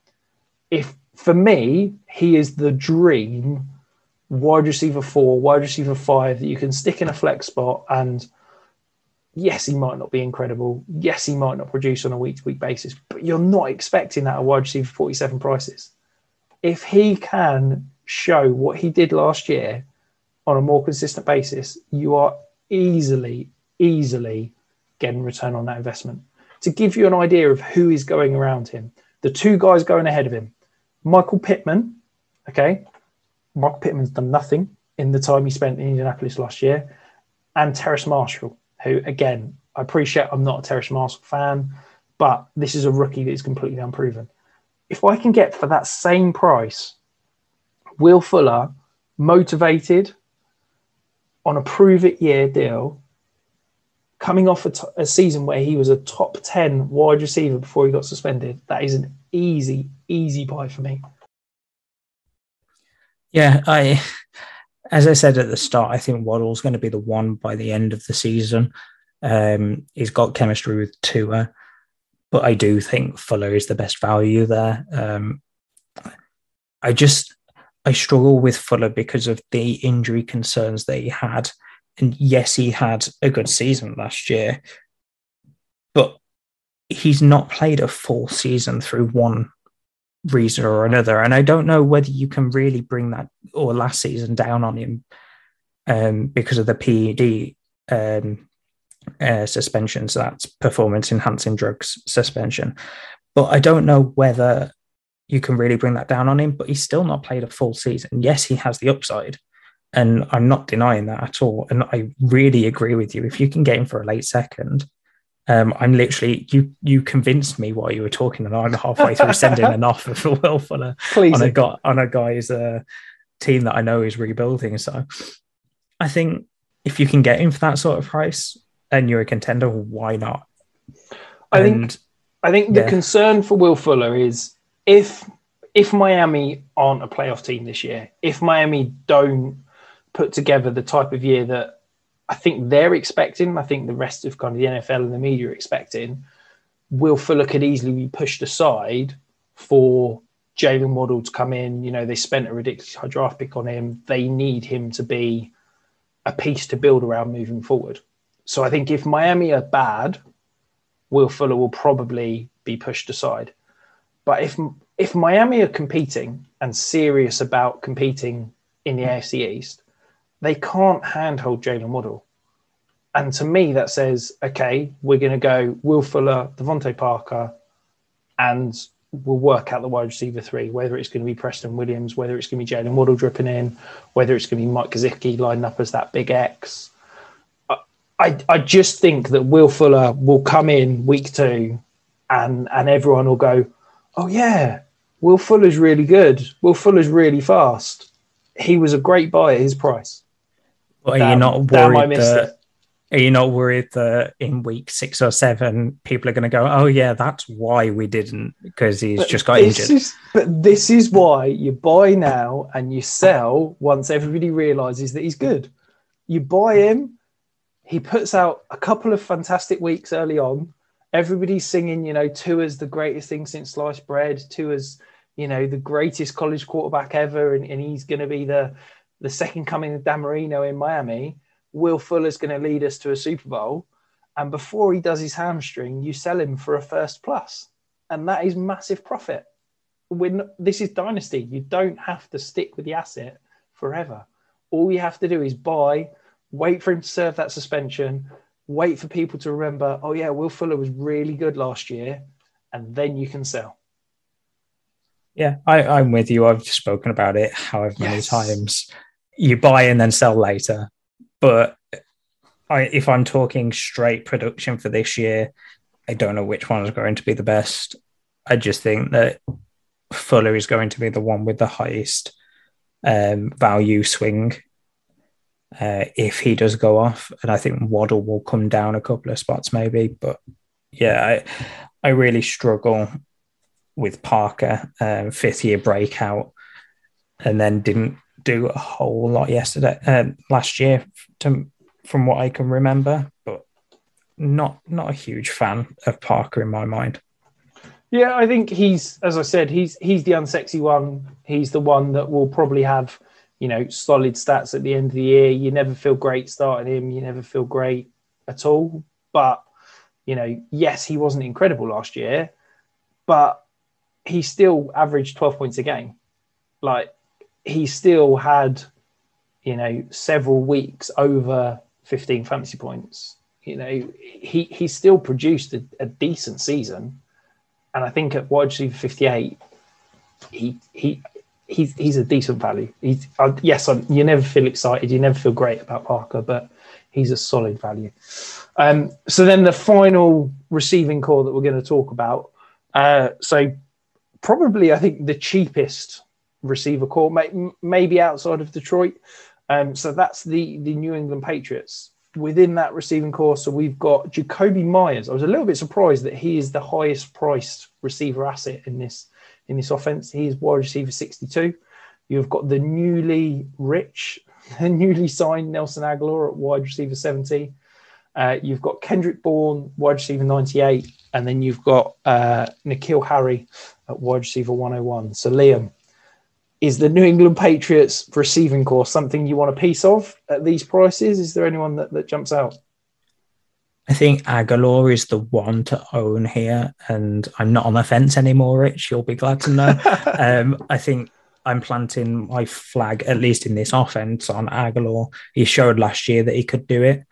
For me, he is the dream wide receiver 4, wide receiver 5 that you can stick in a flex spot and Yes, he might not be incredible. Yes, he might not produce on a week-to-week basis, but you're not expecting that a wide receiver 47 prices. If he can show what he did last year on a more consistent basis, you are easily getting return on that investment. To give you an idea of who is going around him, the two guys going ahead of him, Michael Pittman, okay? Michael Pittman's done nothing in the time he spent in Indianapolis last year, and Terrace Marshall, who, again, I appreciate I'm not a Terrace Marshall fan, but this is a rookie that is completely unproven. If I can get for that same price, Will Fuller, motivated, on a prove-it-year deal, coming off a season where he was a top 10 wide receiver before he got suspended, that is an easy buy for me. Yeah, as I said at the start, I think Waddle's going to be the one by the end of the season. He's got chemistry with Tua, but I do think Fuller is the best value there. I struggle with Fuller because of the injury concerns that he had. And yes, he had a good season last year, but he's not played a full season through one reason or another. And I don't know whether you can really bring that or last season down on him because of the PED suspension. So that's performance enhancing drugs suspension. But I don't know whether you can really bring that down on him, but he's still not played a full season. Yes, he has the upside, and I'm not denying that at all. And I really agree with you. If you can get him for a late second, I'm literally, you convinced me while you were talking, and I'm halfway through sending an offer for Will Fuller on a guy's team that I know is rebuilding. So I think if you can get him for that sort of price and you're a contender, why not? I think the concern for Will Fuller is if Miami aren't a playoff team this year, if Miami don't put together the type of year that I think they're expecting, I think the rest of kind of the NFL and the media are expecting, Will Fuller could easily be pushed aside for Jalen Waddle to come in. You know, they spent a ridiculous high draft pick on him. They need him to be a piece to build around moving forward. So I think if Miami are bad, Will Fuller will probably be pushed aside. But if Miami are competing and serious about competing in the AFC East, they can't handhold Jalen Waddle. And to me, that says, okay, we're going to go Will Fuller, Devontae Parker, and we'll work out the wide receiver three, whether it's going to be Preston Williams, whether it's going to be Jalen Waddle dripping in, whether it's going to be Mike Gesicki lining up as that big X. I just think that Will Fuller will come in week 2 and everyone will go, oh, yeah, Will Fuller's really good. Will Fuller's really fast. He was a great buy at his price. But are you not worried that in week 6 or 7, people are going to go, oh, yeah, that's why we didn't, because he's just got injured. But this is why you buy now and you sell once everybody realises that he's good. You buy him, he puts out a couple of fantastic weeks early on. Everybody's singing, you know, Tua's the greatest thing since sliced bread. Tua's, you know, the greatest college quarterback ever, and he's going to be the second coming of Dan Marino in Miami. Will Fuller's going to lead us to a Super Bowl. And before he does his hamstring, you sell him for a first plus. And that is massive profit. This is dynasty. You don't have to stick with the asset forever. All you have to do is buy, wait for him to serve that suspension, wait for people to remember, oh, yeah, Will Fuller was really good last year, and then you can sell. Yeah, I'm with you. I've spoken about it however many times. You buy and then sell later. But if I'm talking straight production for this year, I don't know which one is going to be the best. I just think that Fuller is going to be the one with the highest value swing if he does go off. And I think Waddle will come down a couple of spots maybe. But yeah, I really struggle with Parker, 5th-year breakout, and then didn't do a whole lot last year from what I can remember, but not a huge fan of Parker in my mind. Yeah, I think he's, as I said, he's the unsexy one. He's the one that will probably have, you know, solid stats at the end of the year. You never feel great starting him. You never feel great at all. But, yes, he wasn't incredible last year, but he still averaged 12 points a game. Like, he still had, several weeks over 15 fantasy points. He still produced a decent season. And I think at wide receiver 58, he's a decent value. You never feel excited, you never feel great about Parker, but he's a solid value. So then the final receiving core that we're going to talk about. So probably, I think, the cheapest receiver core, maybe outside of Detroit. So that's the New England Patriots. Within that receiving core, so we've got Jakobi Meyers. I was a little bit surprised that he is the highest priced receiver asset in this offense. He is wide receiver 62. You've got the newly signed Nelson Aguilar at wide receiver 70. You've got Kendrick Bourne, wide receiver 98. And then you've got N'Keal Harry at wide receiver 101. So Liam, is the New England Patriots receiving core something you want a piece of at these prices? Is there anyone that jumps out? I think Aguilar is the one to own here, and I'm not on the fence anymore, Rich. You'll be glad to know. I think I'm planting my flag, at least in this offense, on Aguilar. He showed last year that he could do it.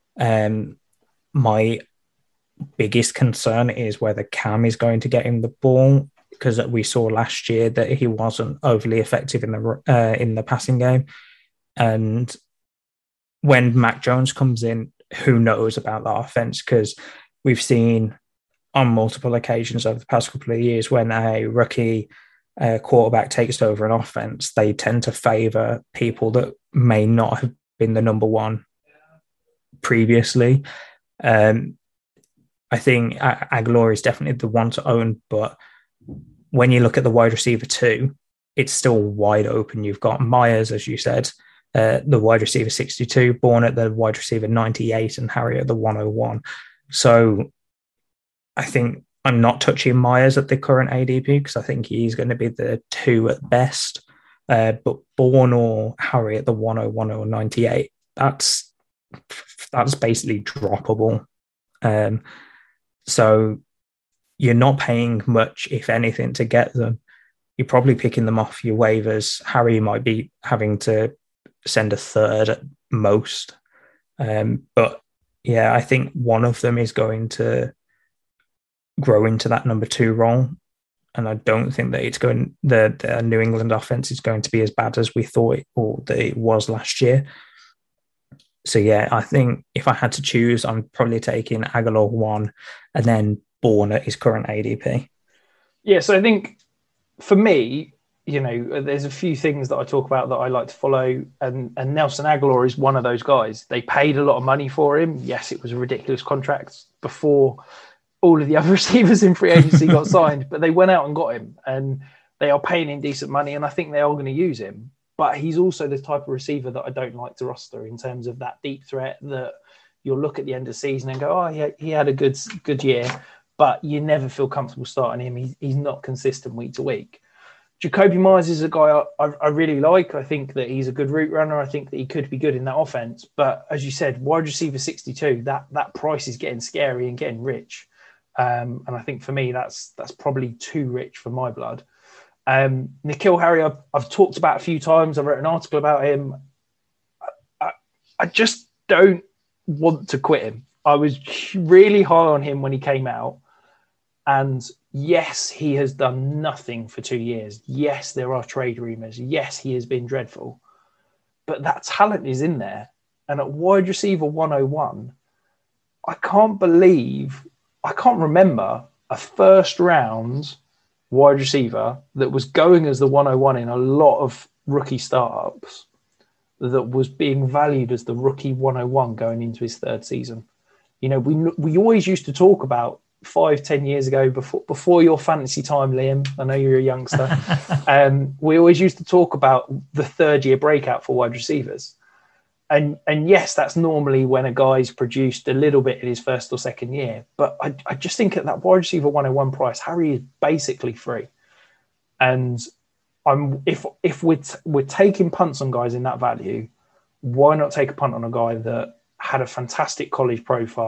My biggest concern is whether Cam is going to get him the ball, because we saw last year that he wasn't overly effective in the passing game. And when Mac Jones comes in, who knows about that offense? Because we've seen on multiple occasions over the past couple of years, when a rookie quarterback takes over an offense, they tend to favor people that may not have been the number one previously. I think Aguilar is definitely the one to own, but when you look at the wide receiver 2, it's still wide open. You've got Myers, as you said, the wide receiver 62, Bourne at the wide receiver 98, and Harry at the 101. So I think I'm not touching Myers at the current ADP, because I think he's going to be the 2 at best. But Bourne or Harry at the 101 or 98, that's basically droppable. So you're not paying much, if anything, to get them. You're probably picking them off your waivers. Harry might be having to send a third at most. But yeah, I think one of them is going to grow into that number 2 role. And I don't think that the New England offense is going to be as bad as we thought that it was last year. So yeah, I think if I had to choose, I'm probably taking Aguilar 1 and then Bourne at his current ADP. Yeah, so I think for me, there's a few things that I talk about that I like to follow, and Nelson Aguilar is one of those guys. They paid a lot of money for him. Yes, it was a ridiculous contract before all of the other receivers in free agency got signed, but they went out and got him, and they are paying him decent money, and I think they are going to use him. But he's also the type of receiver that I don't like to roster, in terms of that deep threat that you'll look at the end of the season and go, oh, he had a good year, but you never feel comfortable starting him. He's not consistent week to week. Jakobi Meyers is a guy I really like. I think that he's a good route runner. I think that he could be good in that offense. But as you said, wide receiver 62, that price is getting scary and getting rich. And I think for me, that's probably too rich for my blood. N'Keal Harry, I've talked about a few times. I wrote an article about him. I just don't want to quit him. I was really high on him when he came out. And yes, he has done nothing for 2 years. Yes, there are trade rumors. Yes, he has been dreadful. But that talent is in there. And at wide receiver 101, I can't remember a first round wide receiver that was going as the 101 in a lot of rookie startups that was being valued as the rookie 101 going into his third season. We always used to talk about 5-10 years ago, before your fantasy time, Liam, I know you're a youngster, we always used to talk about the third year breakout for wide receivers. And yes, that's normally when a guy's produced a little bit in his first or second year. But I just think at that wide receiver 101 price, Harry is basically free. And if we're taking punts on guys in that value, why not take a punt on a guy that had a fantastic college profile,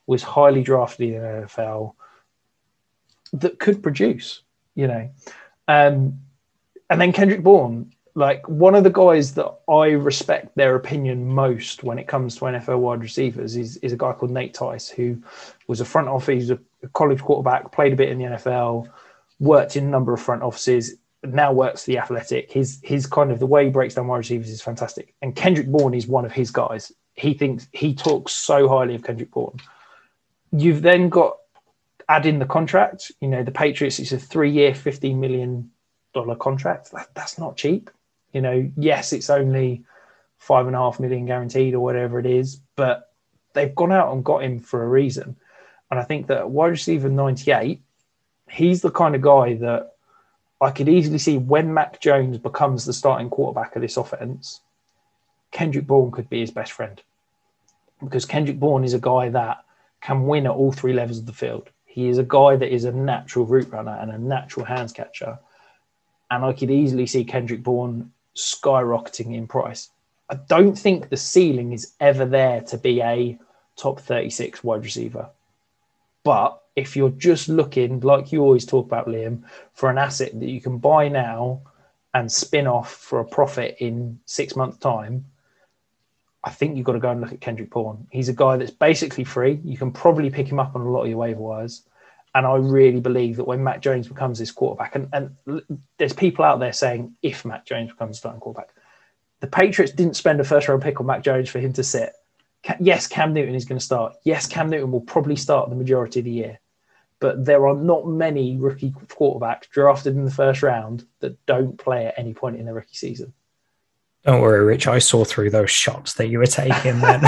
was highly drafted in the NFL that could produce, And then Kendrick Bourne, like one of the guys that I respect their opinion most when it comes to NFL wide receivers is a guy called Nate Tice, who was a front office, he's a college quarterback, played a bit in the NFL, worked in a number of front offices, now works for The Athletic. His kind of the way he breaks down wide receivers is fantastic. And Kendrick Bourne is one of his guys. He talks so highly of Kendrick Bourne. You've then got, add in the contract, the Patriots, it's a 3-year, $15 million contract. That's not cheap. Yes, it's only $5.5 million guaranteed or whatever it is, but they've gone out and got him for a reason. And I think that wide receiver 98, he's the kind of guy that I could easily see when Mac Jones becomes the starting quarterback of this offense, Kendrick Bourne could be his best friend, because Kendrick Bourne is a guy that can win at all three levels of the field. He is a guy that is a natural route runner and a natural hands catcher. And I could easily see Kendrick Bourne skyrocketing in price. I don't think the ceiling is ever there to be a top 36 wide receiver. But if you're just looking, like you always talk about, Liam, for an asset that you can buy now and spin off for a profit in 6 months' time, I think you've got to go and look at Kendrick Bourne. He's a guy that's basically free. You can probably pick him up on a lot of your waiver wires. And I really believe that when Mac Jones becomes this quarterback, and there's people out there saying if Mac Jones becomes starting quarterback, the Patriots didn't spend a first-round pick on Mac Jones for him to sit. Yes, Cam Newton is going to start. Yes, Cam Newton will probably start the majority of the year. But there are not many rookie quarterbacks drafted in the first round that don't play at any point in their rookie season. Don't worry, Rich. I saw through those shots that you were taking then.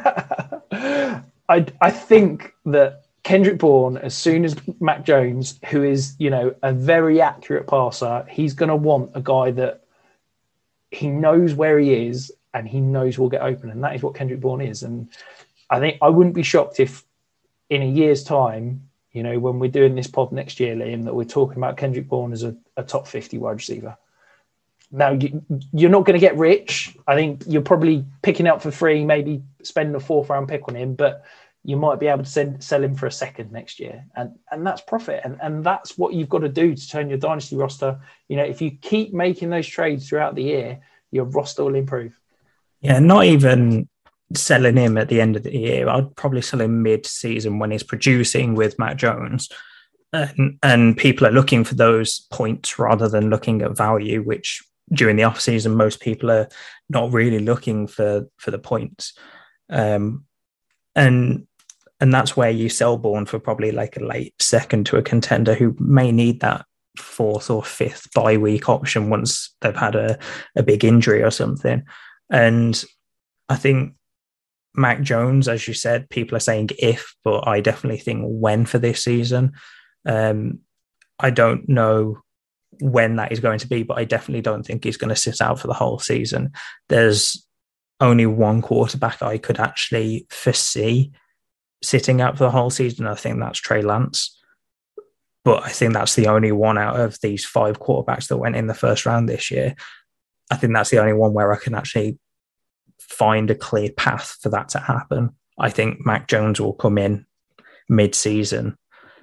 I think that Kendrick Bourne, as soon as Mac Jones, who is, a very accurate passer, he's going to want a guy that he knows where he is and he knows will get open. And that is what Kendrick Bourne is. And I think I wouldn't be shocked if in a year's time, when we're doing this pod next year, Liam, that we're talking about Kendrick Bourne as a top 50 wide receiver. Now, you're not going to get rich. I think you're probably picking up for free, maybe spending a 4th-round pick on him, but you might be able to sell him for a second next year. And that's profit. And that's what you've got to do to turn your dynasty roster. If you keep making those trades throughout the year, your roster will improve. Yeah, not even selling him at the end of the year. I'd probably sell him mid-season when he's producing with Mac Jones. And people are looking for those points rather than looking at value, which during the off-season, most people are not really looking for the points. And that's where you sell Bourne for probably like a late second to a contender who may need that 4th or 5th bye week option once they've had a big injury or something. And I think Mac Jones, as you said, people are saying if, but I definitely think when for this season. I don't know when that is going to be, but I definitely don't think he's going to sit out for the whole season. There's only one quarterback I could actually foresee sitting out for the whole season. I think that's Trey Lance. But I think that's the only one out of these 5 quarterbacks that went in the first round this year. I think that's the only one where I can actually find a clear path for that to happen. I think Mac Jones will come in mid-season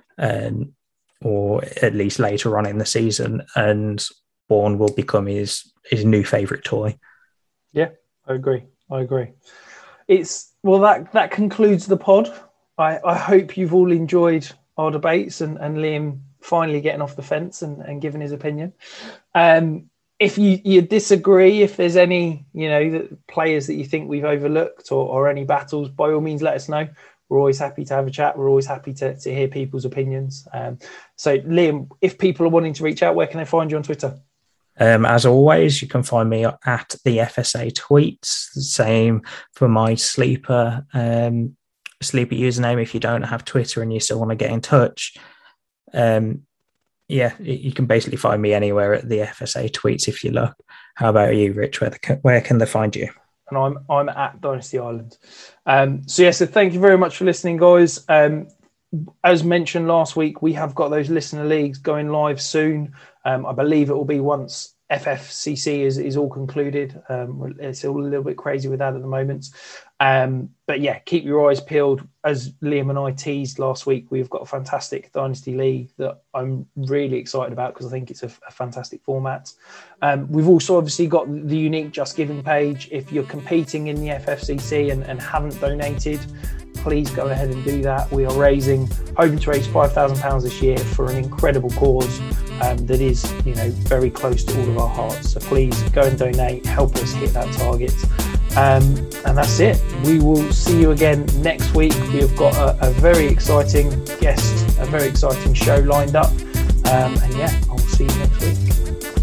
or at least later on in the season, and Bourne will become his new favourite toy. Yeah, I agree. That concludes the pod. I hope you've all enjoyed our debates and Liam finally getting off the fence and giving his opinion. If you disagree, if there's any players that you think we've overlooked or any battles, by all means let us know. We're always happy to have a chat. We're always happy to hear people's opinions. So Liam, if people are wanting to reach out, where can they find you on Twitter? As always, you can find me at the FSA tweets. The same for my sleeper username. If you don't have Twitter and you still want to get in touch, you can basically find me anywhere at the FSA tweets if you look. How about you, Rich? Where can they find you? And I'm at Dynasty Island. So thank you very much for listening, guys. As mentioned last week, we have got those listener leagues going live soon. I believe it will be once FFCC is all concluded. It's all a little bit crazy with that at the moment. But yeah, keep your eyes peeled. As Liam and I teased last week, we've got a fantastic Dynasty League that I'm really excited about because I think it's a fantastic format. We've also obviously got the unique Just Giving page. If you're competing in the FFCC and haven't donated, please go ahead and do that. We are hoping to raise £5,000 this year for an incredible cause that is, very close to all of our hearts. So please go and donate, help us hit that target. And that's it. We will see you again next week. We have got a very exciting guest, a very exciting show lined up. And yeah, I'll see you next week.